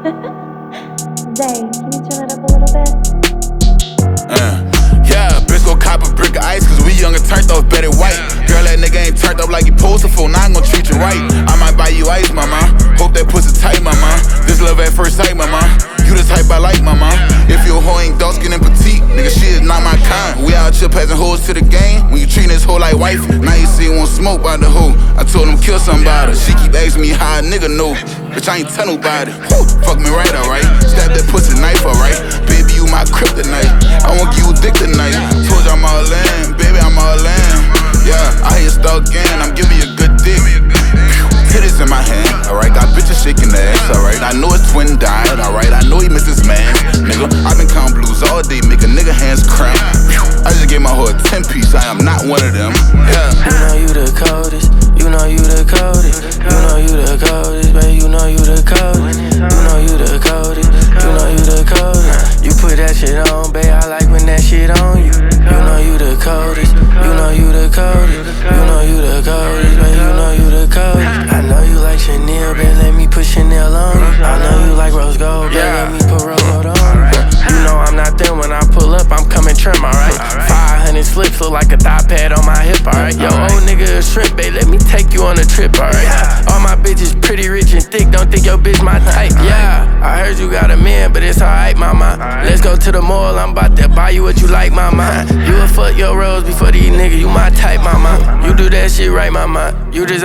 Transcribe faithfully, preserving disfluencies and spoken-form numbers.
Zay, can you turn it up a little bit? Uh, yeah, bitch go cop a brick of ice, cause we young and turned off, bet it white. Girl, that nigga ain't turned up like he supposed to, fool, now I'm gon' treat you right. I might buy you ice, mama. Hope that pussy tight, mama. This love at first sight, mama. You the type I like, mama. If your hoe ain't dark skin and petite, nigga, she is not my kind. We out here passing hoes to the game. When you treatin' this hoe like wife, now you see you want smoke by the hoe. I told him kill somebody. She keep asking me how a nigga know. Bitch, I ain't tell nobody. Whew, fuck me right, alright. Stab that pussy knife, alright. Baby, you my kryptonite. I won't give you dick tonight. Told you I'm all in, baby, I'm all in. Yeah, I hear stalking, I'm giving you a good dick. Titties in my hand, alright. Got bitches shaking their ass, alright. I know his twin died, alright. I know he missed his man, nigga. I been counting blues all day, make a nigga hands cramp. I just gave my hoe a ten piece, I am not one of them. Yeah. You know you the coldest, you know you the coldest, you know you the coldest, baby, you know you the coldest, you know you the coldest, you know you the coldest. You put that shit on, babe, I like when that shit on you. You know you the coldest, you know you the coldest, you know you the coldest, baby, you know you the coldest. I know you like Chanel, babe, let me put Chanel on you. I know you like rose gold, babe, let me put rose gold on you. You know I'm not them when I pull up, I'm coming trim, alright. five hundred slips look like a thigh pad on my hip, alright. Yo, old nigga a shrimp, babe, let me take you on a trip, alright. All my bitches pretty rich and thick, don't think your bitch my type, yeah. I heard you got a man, but it's alright, mama. Let's go to the mall, I'm about to buy you what you like, mama. You a fuck your rose before these niggas, you my type, mama. You do that shit right, mama. You just